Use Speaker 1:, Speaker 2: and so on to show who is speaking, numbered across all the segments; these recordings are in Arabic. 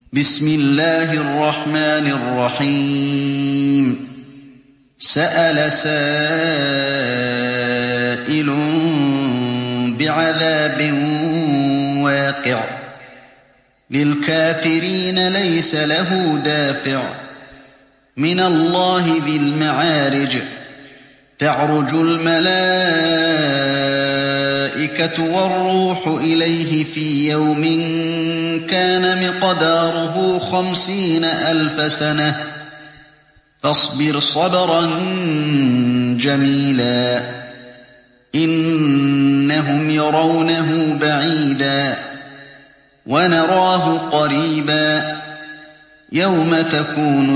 Speaker 1: بسم الله الرحمن الرحيم سأل سائل بعذاب واقع للكافرين ليس له دافع من الله ذي المعارج تعرج الملائكة والروح إليه في يوم كان مقداره 50,000 سنة فاصبر صبرا جميلا إنهم يرونه بعيدا ونراه قريبا يوم تكون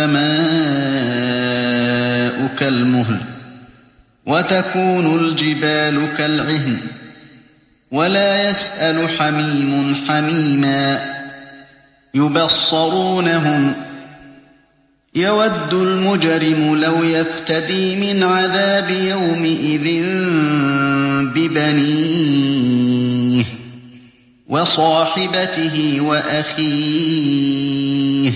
Speaker 1: السماء كالمهل وتكون الجبال كالعهن ولا يسأل حميم حميما يبصرونهم يود المجرم لو يفتدي من عذاب يومئذ ببنيه وصاحبته وأخيه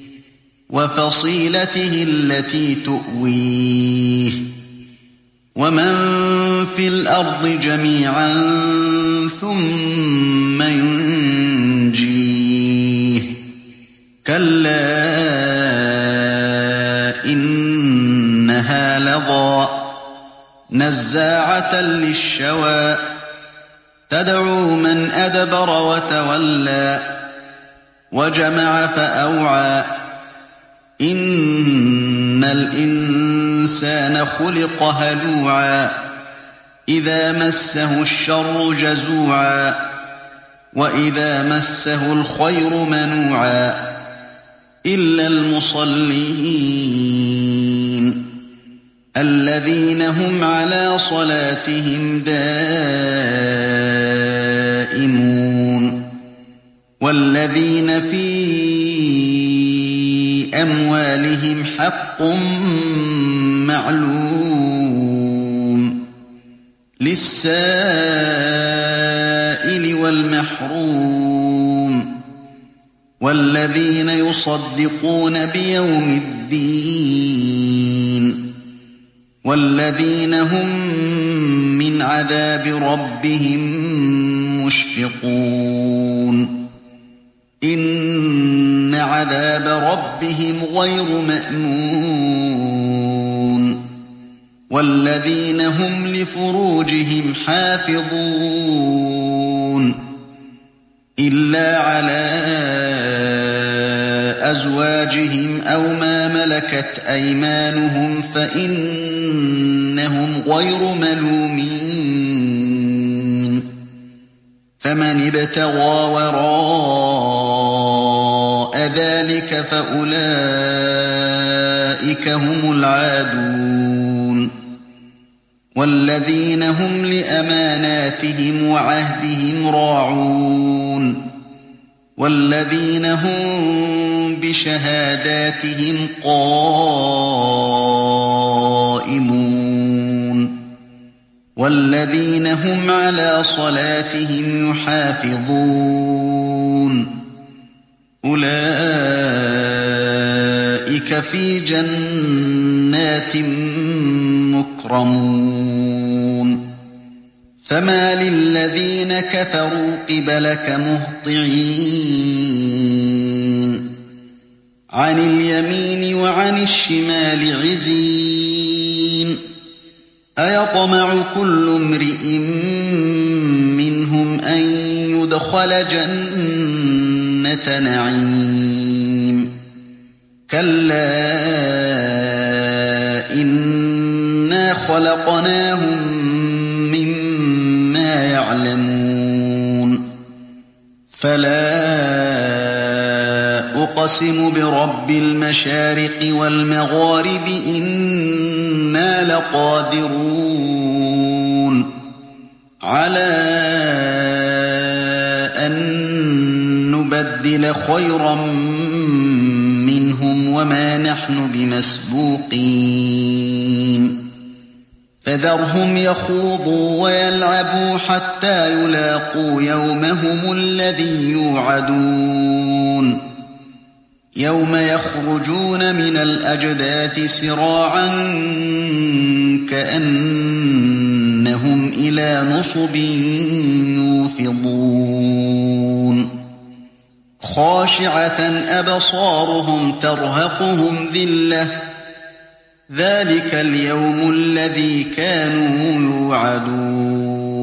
Speaker 1: وفصيلته التي تؤويه ومن في الأرض جميعا ثم ينجيه كلا إنها لظى نزاعة للشوى تدعو من أدبر وتولى وجمع فأوعى إن الإنسان خلق هلوعا إذا مسه الشر جزوعا وإذا مسه الخير منوعا إلا المصلين الذين هم على صلاتهم دائمون والذين في أموالهم حق معلوم للسائل والمحروم والذين يصدقون بيوم الدين والذين هم من عذاب ربهم مشفقون إن عذاب ربهم غير مأمون والذين هم لفروجهم حافظون إلا على أزواجهم أو ما ملكت أيمانهم فإنهم غير ملومين فمن ابتغى وراء ذلك فأولئك هم العادون والذين هم لأماناتهم وعهدهم راعون والذين هم بشهاداتهم قائمون والذين هم على صلاتهم يحافظون أولئك في جنات مكرمون فما للذين كفروا قبلك مهطعين عن اليمين وعن الشمال عزين أيطمع كل امرئ منهم أن يدخل جنة نعيم كلا إنا خلقناهم مما يعلمون فلا أقسم برب المشارق والمغارب إنا لقادرون على أن نبدل خيرا منهم وما نحن بمسبوقين فذرهم يخوضوا ويلعبوا حتى يلاقوا يومهم الذي يوعدون يَوْمَ يَخْرُجُونَ مِنَ الْأَجْدَاثِ سِرَاعًا كَأَنَّهُمْ إِلَىٰ نُصُبٍ يُوفِضُونَ خَاشِعَةً أَبْصَارُهُمْ تَرْهَقُهُمْ ذِلَّةٌ ۚ ذَٰلِكَ الْيَوْمُ الَّذِي كَانُوا يُوعَدُونَ